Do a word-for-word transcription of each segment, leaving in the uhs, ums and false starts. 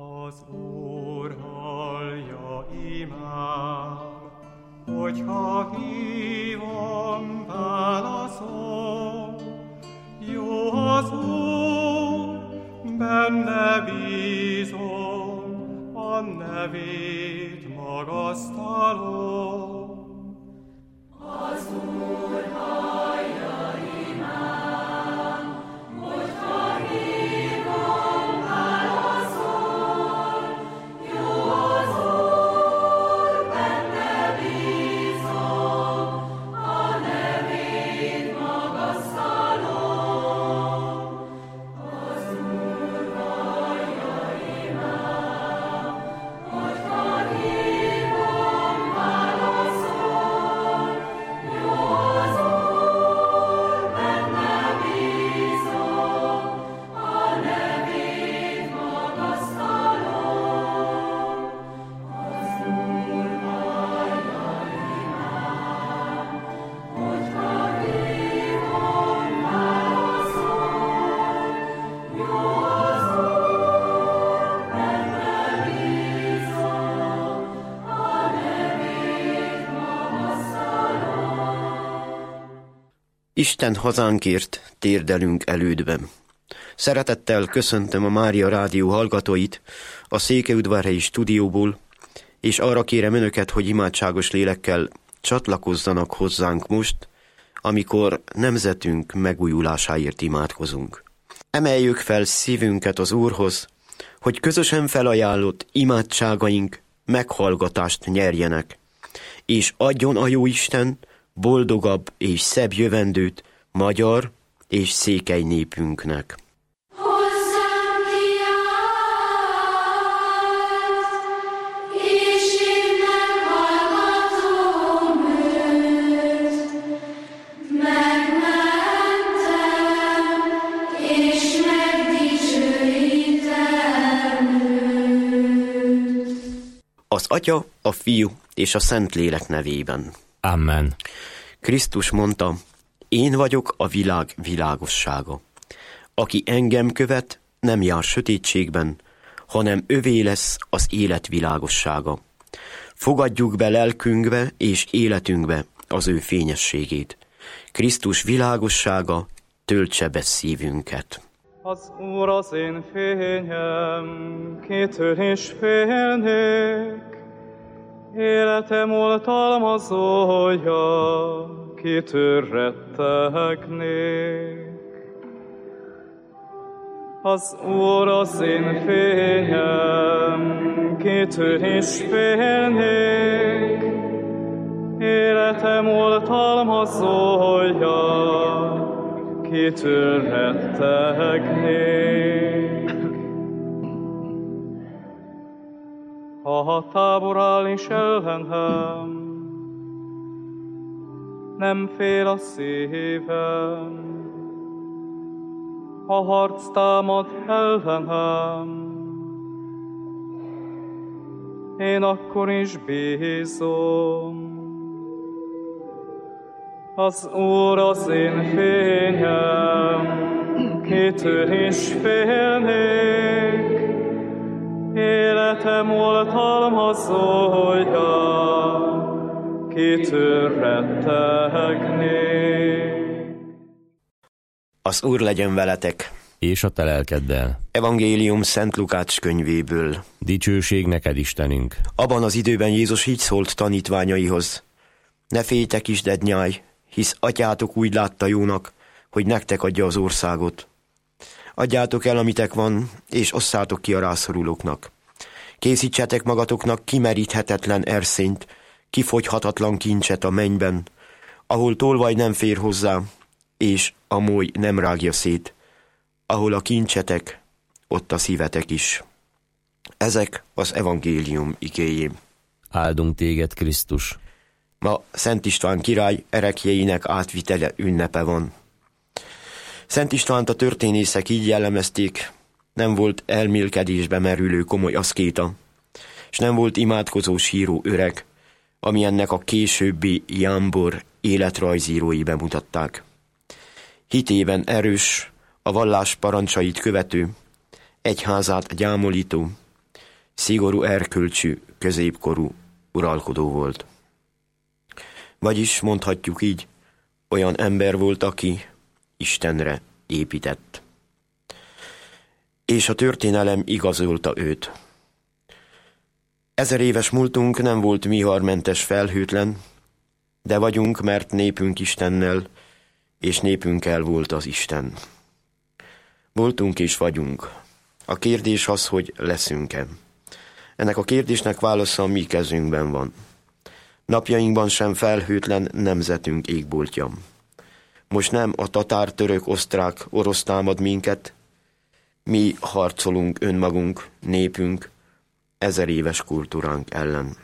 Az Úr hallja imám, hogyha hívom, válaszol. Jó az Úr, benne bízom, a nevét magasztalom. Az Úr hallja imám, hogyha hívom, válaszol. Jó az Úr, benne bízom, a nevét magasztalom. Az Úr hallja imám, hogyha hívom, válaszol. Jó az Úr, benne bízom, a nevét magasztalom. Az Úr hallja imám, hogyha hívom, válaszol. Jó az Úr, benne bízom, a nevét magasztalom. Isten hazánkért térdelünk elődben. Szeretettel köszöntöm a Mária Rádió hallgatóit a Székelyudvarhelyi stúdióból, és arra kérem önöket, hogy imádságos lélekkel csatlakozzanak hozzánk most, amikor nemzetünk megújulásáért imádkozunk. Emeljük fel szívünket az Úrhoz, hogy közösen felajánlott imádságaink meghallgatást nyerjenek, és adjon a Jóisten boldogabb és szebb jövendőt magyar és székely népünknek. Hozzám kiált, és én meghallgatom őt. Megmentem, és megdicsőítem őt. Az Atya, a Fiú és a Szentlélek nevében. Amen. Krisztus mondta, én vagyok a világ világossága. Aki engem követ, nem jár sötétségben, hanem övé lesz az élet világossága. Fogadjuk be lelkünkbe és életünkbe az ő fényességét. Krisztus világossága töltse be szívünket. Az Úr az én fényem, kitől is félnék. Életem oltalmazója, kitől rettegnék. Az Úr az én fényem, kitől is félnék. Életem oltalmazója, kitől rettegnék. Ha a tábor áll is ellenem, nem fél a szívem. Ha harc támad ellenem, én akkor is bízom. Az Úr az én fényem, kitől is félnék. Életem oltalmazója, kitől rettegnék. Az Úr legyen veletek. És a te lelkeddel. Evangélium Szent Lukács könyvéből. Dicsőség neked, Istenünk. Abban az időben Jézus így szólt tanítványaihoz. Ne féltek is, dednyáj, hisz atyátok úgy látta jónak, hogy nektek adja az országot. Adjátok el, amitek van, és osszátok ki a rászorulóknak. Készítsetek magatoknak kimeríthetetlen erszényt, kifogyhatatlan kincset a mennyben, ahol tolvaj nem fér hozzá, és a moly nem rágja szét. Ahol a kincsetek, ott a szívetek is. Ezek az evangélium igéjé. Áldunk téged, Krisztus. Ma Szent István király ereklyeinek átvitele ünnepe van. Szent Istvánt a történészek így jellemezték, nem volt elmélkedésbe merülő komoly aszkéta, és nem volt imádkozó síró öreg, ami ennek a későbbi jámbor életrajzírói bemutatták. Hitében erős, a vallás parancsait követő, egyházát gyámolító, szigorú erkölcsű, középkorú uralkodó volt. Vagyis mondhatjuk így, olyan ember volt, aki Istenre épített. És a történelem igazolta őt. Ezer éves múltunk nem volt viharmentes, felhőtlen, de vagyunk, mert népünk Istennel, és népünkkel volt az Isten. Voltunk és vagyunk. A kérdés az, hogy leszünk-e. Ennek a kérdésnek válasza a mi kezünkben van. Napjainkban sem felhőtlen nemzetünk égboltja. Most nem a tatár, török, osztrák, orosz támad minket, mi harcolunk önmagunk, népünk, ezer éves kultúránk ellen.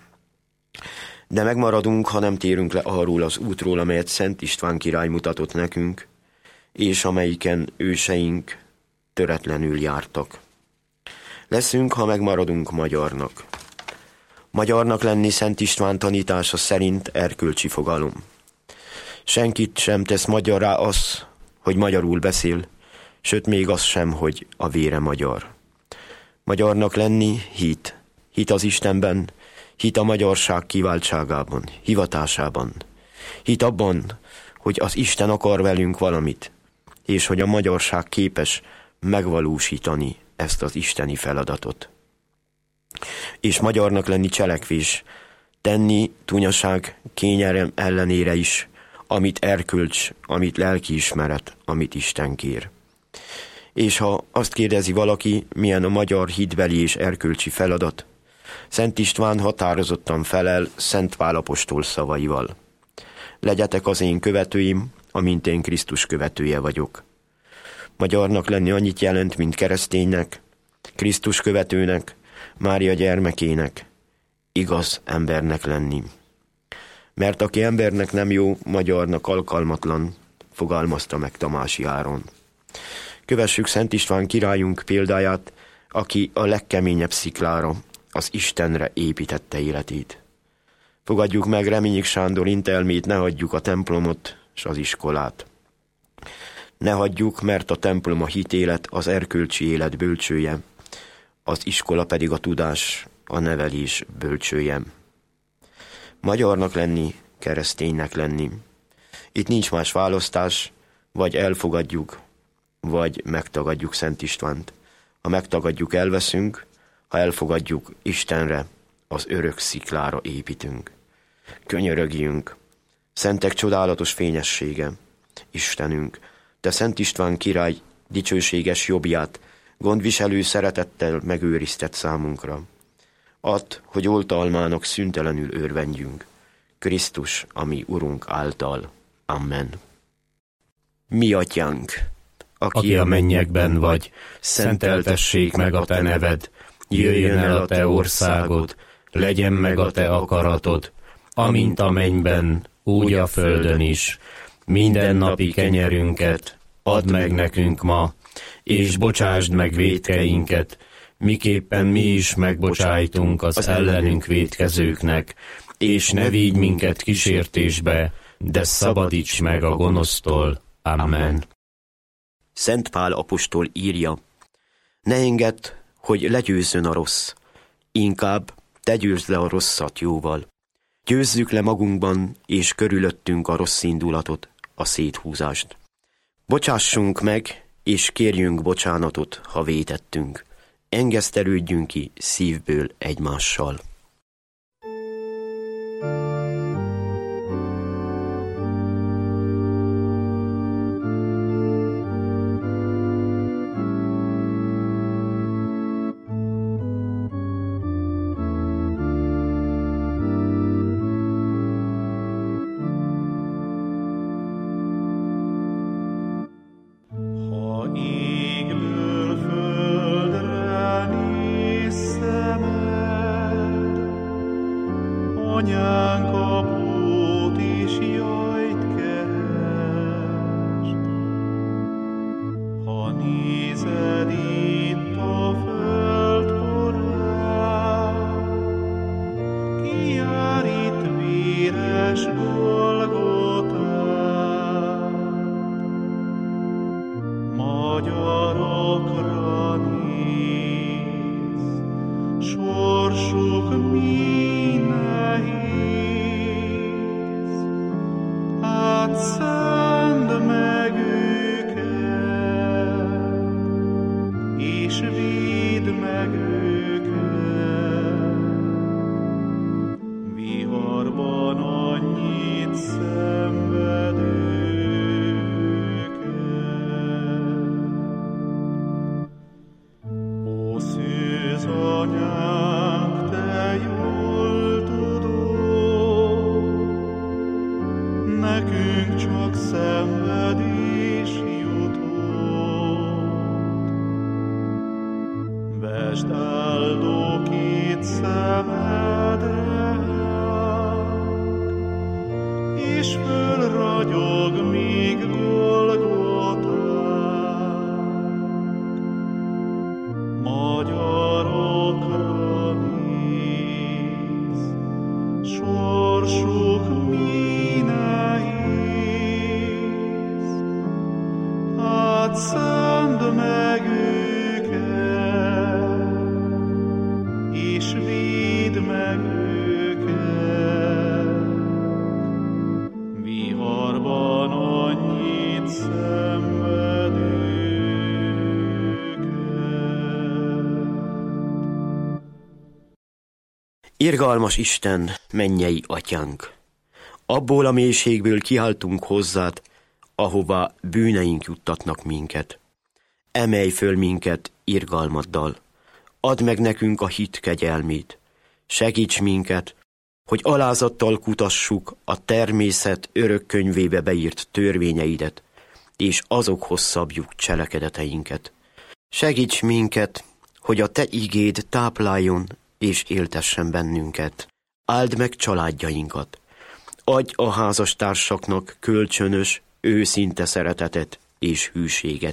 De megmaradunk, ha nem térünk le arról az útról, amelyet Szent István király mutatott nekünk, és amelyiken őseink töretlenül jártak. Leszünk, ha megmaradunk magyarnak. Magyarnak lenni Szent István tanítása szerint erkölcsi fogalom. Senkit sem tesz magyarrá az, hogy magyarul beszél, sőt még az sem, hogy a vére magyar. Magyarnak lenni hit. Hit az Istenben, hit a magyarság kiváltságában, hivatásában. Hit abban, hogy az Isten akar velünk valamit, és hogy a magyarság képes megvalósítani ezt az isteni feladatot. És magyarnak lenni cselekvés, tenni tunyaság, kényelem ellenére is, amit erkölcs, amit lelkiismeret, amit Isten kér. És ha azt kérdezi valaki, milyen a magyar hitbeli és erkölcsi feladat, Szent István határozottan felel Szent Pál apostol szavaival. Legyetek az én követőim, amint én Krisztus követője vagyok. Magyarnak lenni annyit jelent, mint kereszténynek, Krisztus követőnek, Mária gyermekének, igaz embernek lenni. Mert aki embernek nem jó, magyarnak alkalmatlan, fogalmazta meg Tamási Áron. Kövessük Szent István királyunk példáját, aki a legkeményebb sziklára, az Istenre építette életét. Fogadjuk meg Reményik Sándor intelmét, ne hagyjuk a templomot s az iskolát. Ne hagyjuk, mert a templom a hitélet, az erkölcsi élet bölcsője, az iskola pedig a tudás, a nevelés bölcsője. Magyarnak lenni, kereszténynek lenni. Itt nincs más választás, vagy elfogadjuk, vagy megtagadjuk Szent Istvánt. Ha megtagadjuk, elveszünk, ha elfogadjuk, Istenre, az örök sziklára építünk. Könyörögjünk, szentek csodálatos fényessége, Istenünk, te Szent István király dicsőséges jobbját gondviselő szeretettel megőrizted számunkra. Add, hogy oltalmának szüntelenül örvendjünk, Krisztus, ami Urunk által. Amen. Mi atyánk, aki, Aki a mennyekben vagy, szenteltessék meg a te neved, jöjjön el a te országod, legyen meg a te akaratod, amint a mennyben, úgy a földön is. Mindennapi kenyerünket add meg nekünk ma, és bocsásd meg vétkeinket, miképpen mi is megbocsájtunk az ellenünk vétkezőknek, és ne vigy minket kísértésbe, de szabadíts meg a gonosztól. Amen. Szent Pál apostol írja, ne engedd, hogy legyőzzön a rossz, inkább te győzd le a rosszat jóval. Győzzük le magunkban és körülöttünk a rossz indulatot, a széthúzást. Bocsássunk meg, és kérjünk bocsánatot, ha vétettünk. Engesztelődjünk ki szívből egymással. Égből földre néz szemed, Sorsuk mi nehéz, átszend meg őket, és védd meg őket. Viharban annyit szenved őket. Ó, szűz anyánk, te jól tudod, nekünk csak szenvedés jutott. Vesd áldó két szemedre, és fölragyog még Golgotán. Magyarokra néz, sorsuk mi nehéz, átszend meg őket, és védd meg őket. Viharban annyit szenved őket. Irgalmas Isten, mennyei atyánk! Abból a mélységből kiáltunk hozzád, ahová bűneink juttatnak minket. Emelj föl minket irgalmaddal, add meg nekünk a hit kegyelmét. Segíts minket, hogy alázattal kutassuk a természet örök könyvébe beírt törvényeidet, és azokhoz szabjuk cselekedeteinket. Segíts minket, hogy a te igéd tápláljon és éltessen bennünket. Áld meg családjainkat. Adj a házastársaknak kölcsönös, őszinte szeretetet és hűséget.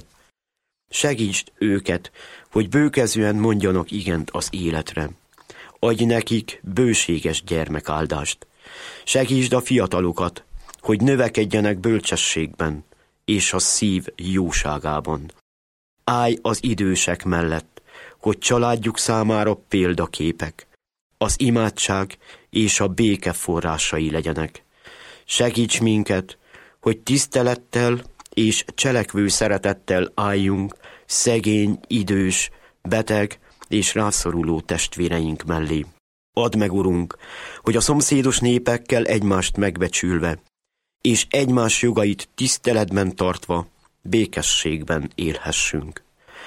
Segítsd őket, hogy bőkezűen mondjanak igent az életre. Adj nekik bőséges gyermekáldást. Segítsd a fiatalokat, hogy növekedjenek bölcsességben és a szív jóságában. Állj az idősek mellett, hogy családjuk számára példaképek, az imádság és a béke forrásai legyenek. Segíts minket, hogy tisztelettel és cselekvő szeretettel álljunk szegény, idős, beteg és rászoruló testvéreink mellé. Add meg, Urunk, hogy a szomszédos népekkel egymást megbecsülve, és egymás jogait tiszteletben tartva, békességben élhessünk.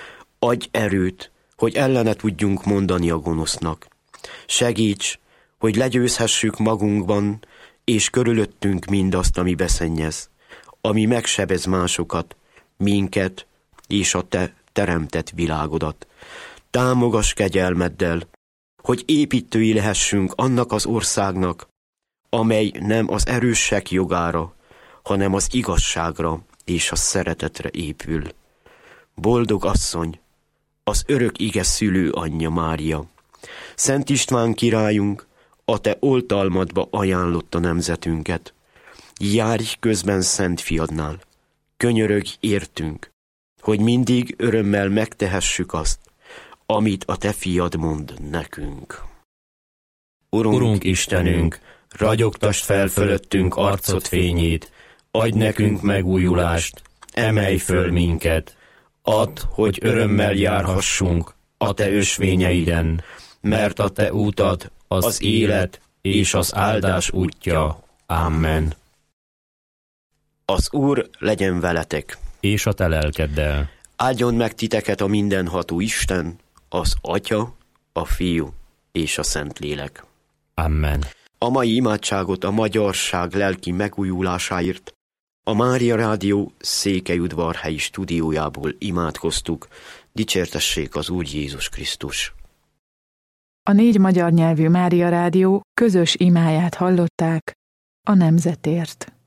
Adj erőt, hogy ellene tudjunk mondani a gonosznak. Segíts, hogy legyőzhessük magunkban és körülöttünk mindazt, ami beszennyez, ami megsebez másokat, minket és a te teremtett világodat. Támogass kegyelmeddel, hogy építői lehessünk annak az országnak, amely nem az erősek jogára, hanem az igazságra és a szeretetre épül. Boldog asszony, az örök ige szülő anyja Mária, Szent István királyunk, a te oltalmadba ajánlotta nemzetünket. Járj közben Szent Fiadnál, könyörögj értünk, hogy mindig örömmel megtehessük azt, amit a te fiad mond nekünk. Urunk, Urunk Istenünk, ragyogtasd fel fölöttünk arcod fényét, adj nekünk megújulást, emelj föl minket, add, hogy örömmel járhassunk a te ösvényeiden, mert a te útad az, az élet és az áldás útja. Amen. Az Úr legyen veletek, és a te lelkeddel. Áldjon meg titeket a mindenható Isten, az Atya, a Fiú és a Szentlélek. Amen. A mai imádságot a magyarság lelki megújulásáért a Mária Rádió Székelyudvarhelyi stúdiójából imádkoztuk. Dicsértessék az Úr Jézus Krisztus. A négy magyar nyelvű Mária Rádió közös imáját hallották a nemzetért.